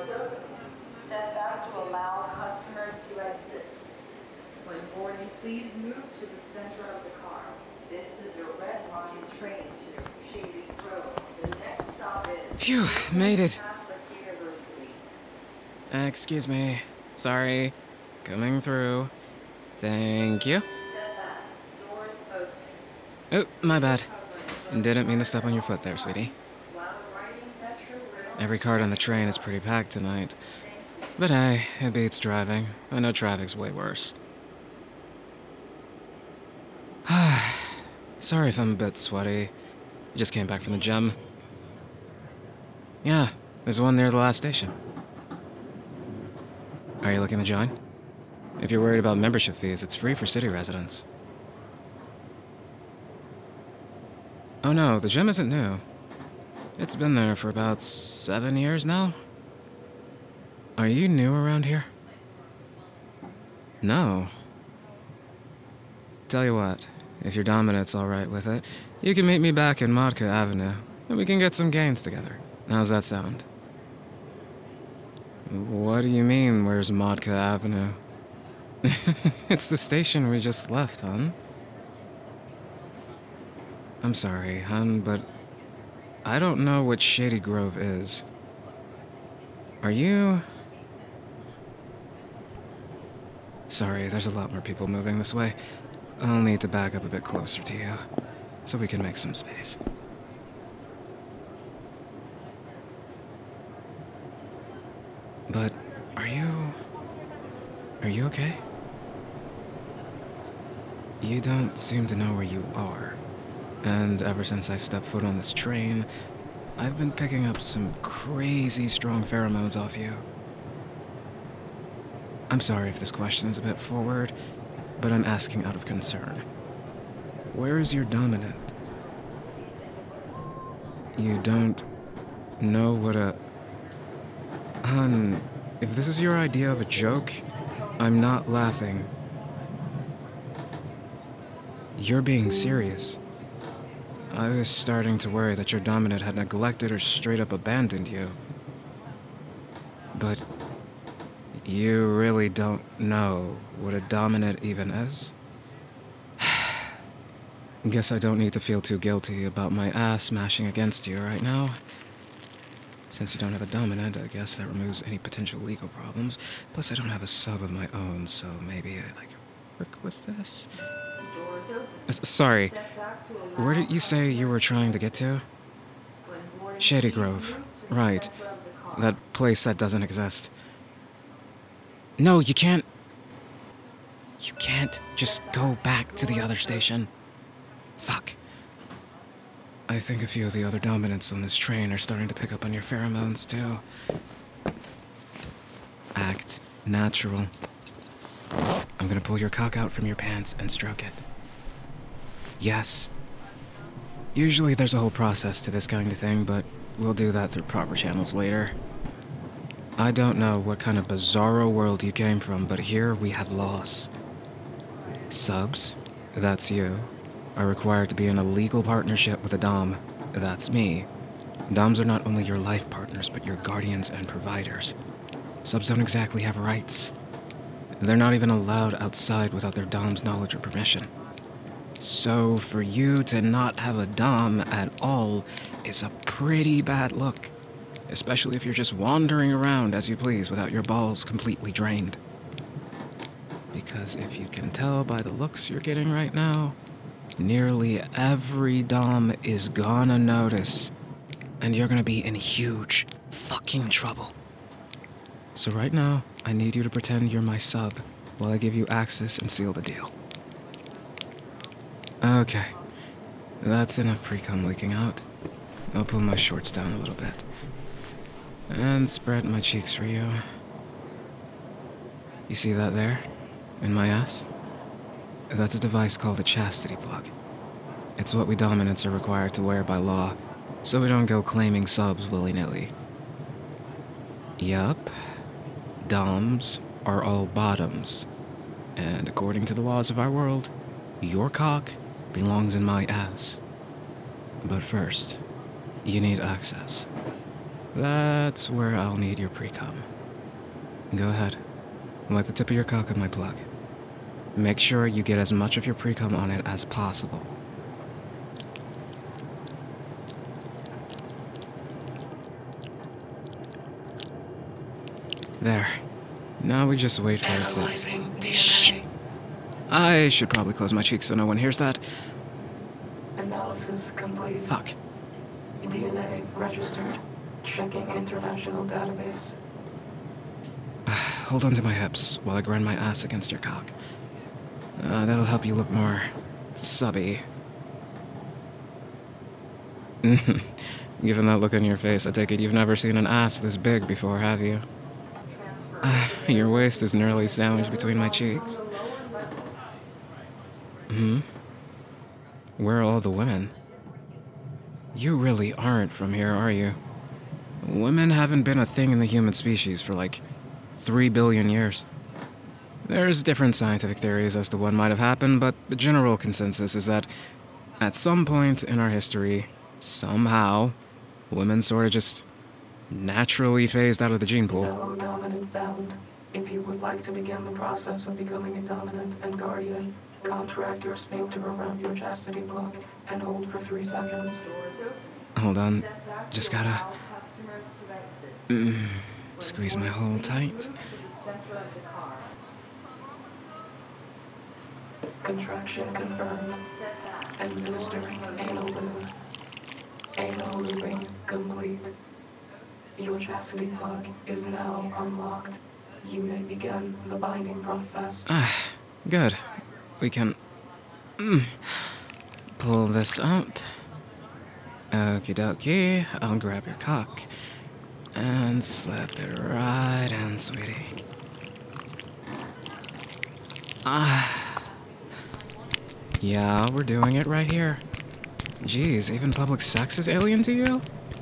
Doors open. Step back to allow customers to exit. When boarding, please move to the center of the car. This is your red line train to Shady Grove. The next stop is... Phew, made it. Catholic University. Excuse me. Sorry. Coming through. Thank you. Step back. Doors open. Oh, my bad. Didn't mean to step on your foot there, sweetie. While riding Metro Rail... Every cart on the train is pretty packed tonight. But hey, it beats driving. I know traffic's way worse. Sorry if I'm a bit sweaty. Just came back from the gym. Yeah, there's one near the last station. Are you looking to join? If you're worried about membership fees, it's free for city residents. Oh no, the gym isn't new. It's been there for about 7 years now. Are you new around here? No. Tell you what, if your dominant's alright with it, you can meet me back in Modka Avenue, and we can get some gains together. How's that sound? What do you mean, where's Modka Avenue? It's the station we just left, hon. I'm sorry, hon, but I don't know what Shady Grove is. Are you... Sorry, there's a lot more people moving this way. I'll need to back up a bit closer to you, so we can make some space. But, are you okay? You don't seem to know where you are. And ever since I stepped foot on this train, I've been picking up some crazy strong pheromones off you. I'm sorry if this question is a bit forward, but I'm asking out of concern. Where is your dominant? You don't know what a... Hun, if this is your idea of a joke, I'm not laughing. You're being serious. I was starting to worry that your dominant had neglected or straight up abandoned you. But you really don't know what a dominant even is? Guess I don't need to feel too guilty about my ass smashing against you right now. Since you don't have a dominant, I guess that removes any potential legal problems. Plus, I don't have a sub of my own, so maybe I could work with this. Doors open. Sorry, Step back to allow... where did you say you were trying to get to? When boarding, Shady please Grove. move to the Right. center of the car. That place that doesn't exist. No, you can't. You can't just go back to the other station. Fuck. I think a few of the other dominants on this train are starting to pick up on your pheromones, too. Act natural. I'm gonna pull your cock out from your pants and stroke it. Yes. Usually there's a whole process to this kind of thing, but we'll do that through proper channels later. I don't know what kind of bizarro world you came from, but here we have laws. Subs, that's you, are required to be in a legal partnership with a dom. That's me. Doms are not only your life partners, but your guardians and providers. Subs don't exactly have rights. They're not even allowed outside without their dom's knowledge or permission. So for you to not have a dom at all is a pretty bad look. Especially if you're just wandering around as you please without your balls completely drained. Because if you can tell by the looks you're getting right now, nearly every dom is gonna notice, and you're gonna be in huge fucking trouble. So right now, I need you to pretend you're my sub while I give you access and seal the deal. Okay, that's enough pre-cum leaking out. I'll pull my shorts down a little bit. And spread my cheeks for you. You see that there? In my ass? That's a device called a chastity plug. It's what we dominants are required to wear by law, so we don't go claiming subs willy-nilly. Yup. Doms are all bottoms. And according to the laws of our world, your cock belongs in my ass. But first, you need access. That's where I'll need your pre-cum. Go ahead. Wipe the tip of your cock on my plug. Make sure you get as much of your pre-cum on it as possible. There. Now we just wait for it to... Analyzing DNA. I should probably close my cheeks so no one hears that. Analysis complete. Fuck. DNA registered. Checking international database. Hold on to my hips while I grind my ass against your cock. That'll help you look more... subby. Given that look on your face, I take it you've never seen an ass this big before, have you? Your waist is nearly sandwiched between my cheeks. Where are all the women? You really aren't from here, are you? Women haven't been a thing in the human species for like 3 billion years. There's different scientific theories as to what might have happened, but the general consensus is that at some point in our history, somehow, women sort of just naturally phased out of the gene pool. No dominant found. If you would like to begin the process of becoming a dominant and guardian, contract your sphincter around your chastity plug and hold for 3 seconds. Hold on, just gotta squeeze my hole tight. Contraction confirmed. Administer anal lube. Anal lubing complete. Your chastity plug is now unlocked. You may begin the binding process. Good. We can pull this out. Okie dokie. I'll grab your cock and slip it right in, sweetie. Yeah, we're doing it right here. Jeez, even public sex is alien to you?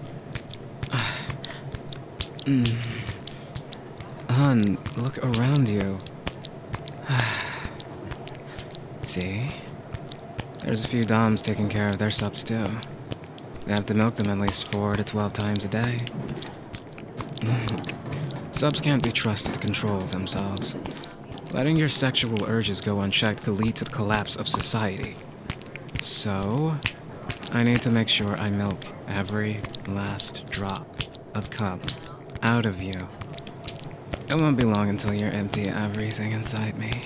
Hun, look around you. See? There's a few doms taking care of their subs too. They have to milk them at least 4 to 12 times a day. Subs can't be trusted to control themselves. Letting your sexual urges go unchecked could lead to the collapse of society. So, I need to make sure I milk every last drop of cum out of you. It won't be long until you're empty everything inside me.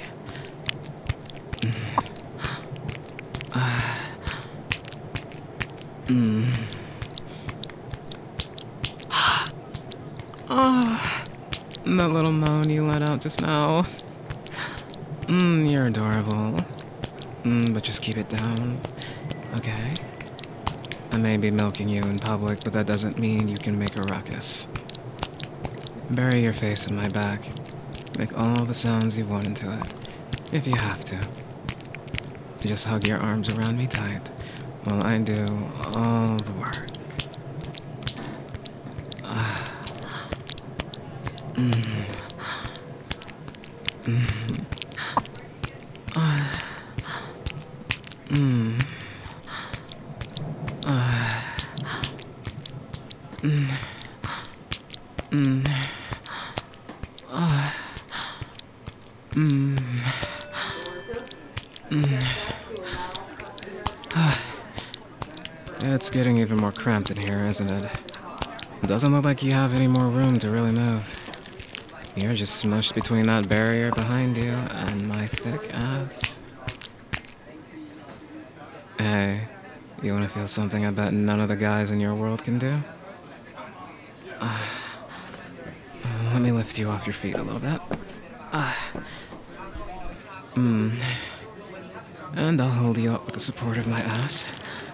That little moan you let out just now. You're adorable. But just keep it down, okay? I may be milking you in public, but that doesn't mean you can make a ruckus. Bury your face in my back. Make all the sounds you want into it, if you have to. Just hug your arms around me tight while I do all the work. It's getting even more cramped in here, isn't it? It doesn't look like you have any more room to really move. You're just smushed between that barrier behind you and my thick ass. Hey, you wanna feel something I bet none of the guys in your world can do? Let me lift you off your feet a little bit. And I'll hold you up with the support of my ass.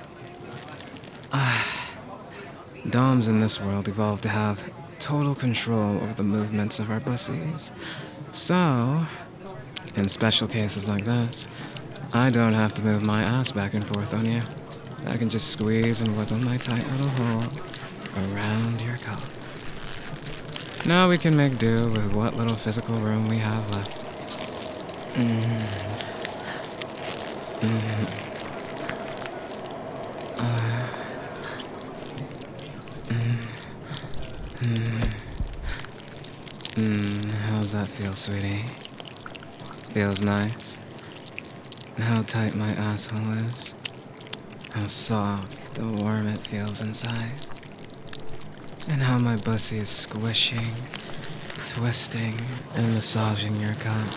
Doms in this world evolved to have total control over the movements of our pussies. So, in special cases like this, I don't have to move my ass back and forth on you. I can just squeeze and wiggle my tight little hole around your cock. Now we can make do with what little physical room we have left. How's that feel, sweetie? Feels nice? How tight my asshole is? How soft and warm it feels inside? And how my pussy is squishing, twisting, and massaging your cock?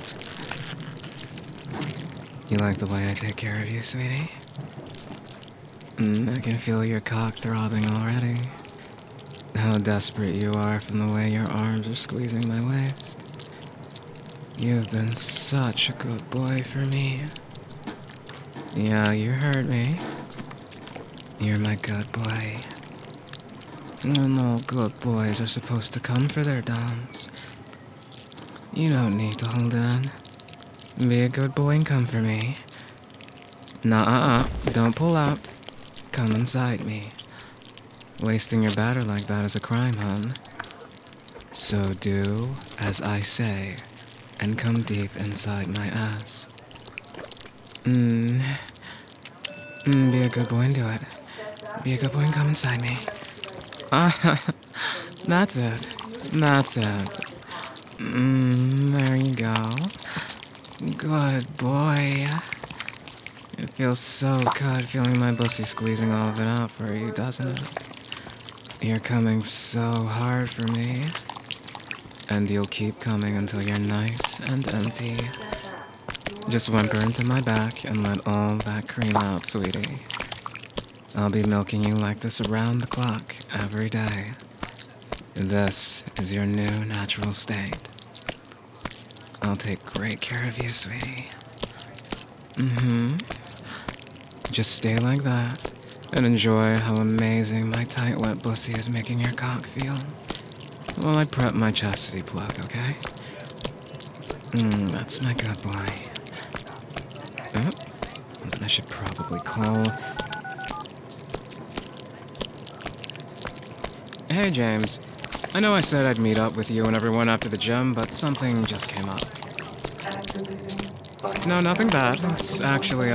You like the way I take care of you, sweetie? I can feel your cock throbbing already. How desperate you are from the way your arms are squeezing my waist. You've been such a good boy for me. Yeah, you heard me. You're my good boy. And all good boys are supposed to come for their doms. You don't need to hold in. Be a good boy and come for me. Nah, don't pull out. Come inside me. Wasting your batter like that is a crime, hun. So do as I say, and come deep inside my ass. Be a good boy and do it. Be a good boy and come inside me. That's it. That's it. There you go. Good boy. It feels so good feeling my pussy squeezing all of it out for you, doesn't it? You're coming so hard for me. And you'll keep coming until you're nice and empty. Just whimper into my back and let all that cream out, sweetie. I'll be milking you like this around the clock, every day. This is your new natural state. I'll take great care of you, sweetie. Just stay like that, and enjoy how amazing my tight wet pussy is making your cock feel. While I prep my chastity plug, okay? That's my good boy. Oh, then I should probably call... Hey, James. I know I said I'd meet up with you and everyone after the gym, but something just came up. No, nothing bad. It's actually,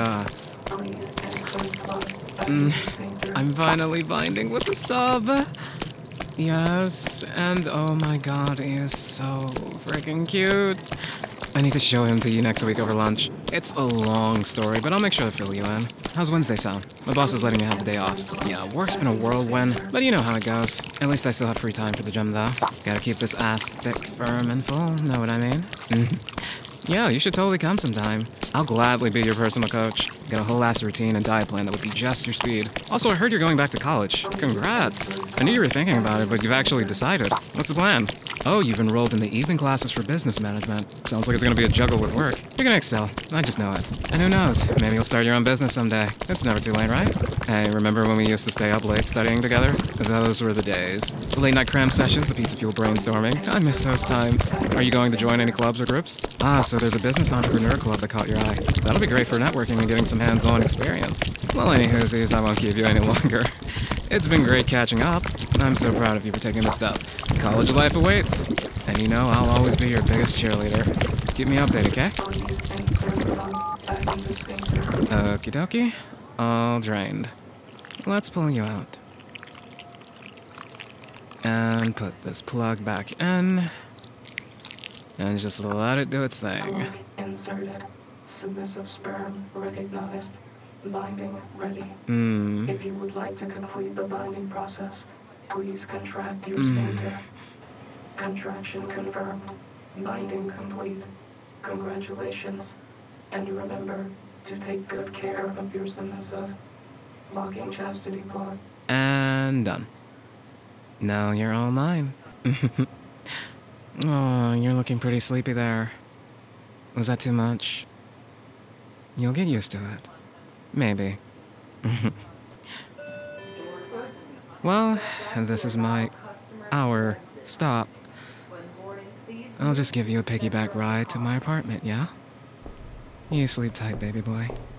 I'm finally binding with a sub. Yes, and oh my god, he is so freaking cute. I need to show him to you next week over lunch. It's a long story, but I'll make sure to fill you in. How's Wednesday sound? My boss is letting me have the day off. Yeah, work's been a whirlwind, but you know how it goes. At least I still have free time for the gym, though. Gotta keep this ass thick, firm, and full, know what I mean? Yeah, you should totally come sometime. I'll gladly be your personal coach. Got a whole ass routine and diet plan that would be just your speed. Also, I heard you're going back to college. Congrats. I knew you were thinking about it, but you've actually decided. What's the plan? Oh, you've enrolled in the evening classes for business management. Sounds like it's gonna be a juggle with work. You're gonna excel. I just know it. And who knows? Maybe you'll start your own business someday. It's never too late, right? Hey, remember when we used to stay up late studying together? Those were the days. The late night cram sessions, the pizza fuel brainstorming. I miss those times. Are you going to join any clubs or groups? So there's a business entrepreneur club that caught your eye. That'll be great for networking and getting some hands-on experience. Well, any whoosies, I won't keep you any longer. It's been great catching up. I'm so proud of you for taking the step. College life awaits. And you know I'll always be your biggest cheerleader. Keep me updated, okay? Okie dokie. All drained. Let's pull you out. And put this plug back in. And just let it do its thing. Plug inserted. Submissive sperm recognized. Binding ready. If you would like to complete the binding process, please contract your sphincter. Contraction confirmed. Binding complete. Congratulations. And remember to take good care of your submissive. Locking chastity plug. And done. Now you're all mine. Oh, you're looking pretty sleepy there. Was that too much? You'll get used to it. Maybe. Well, this is our stop. I'll just give you a piggyback ride to my apartment, yeah? You sleep tight, baby boy.